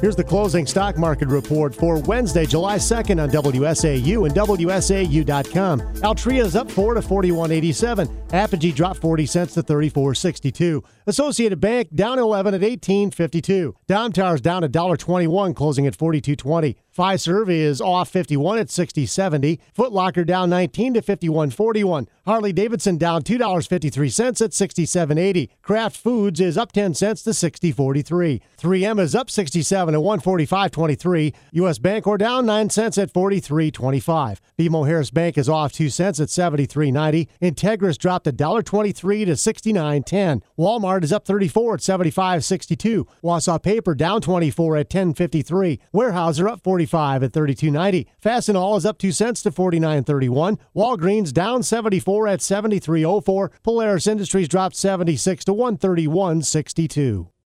Here's the closing stock market report for Wednesday, July 2nd on WSAU and WSAU.com. Altria is up 4 to 41.87. Apogee dropped 40 cents to 34.62. Associated Bank down 11 at 18.52. Domtar's down $1.21, closing at 42.20. Fiserv is off 51 at 60.70. Foot Locker down 19 to 51.41. Harley-Davidson down $2.53 at 67.80. Kraft Foods is up 10 cents to 60.43. 3M is up 67 at 145.23. U.S. Bancorp down 9 cents at 43.25. BMO Harris Bank is off 2 cents at 73.90. Integris dropped $1.23 to 69.10. Walmart is up 34 at 75.62. Wausau Paper down 24 at 10.53. Weyerhaeuser up 45 at 32.90. Fastenal is up 2 cents to 49.31. Walgreens down 74 at 73.04. Polaris Industries dropped 76 to 131.62.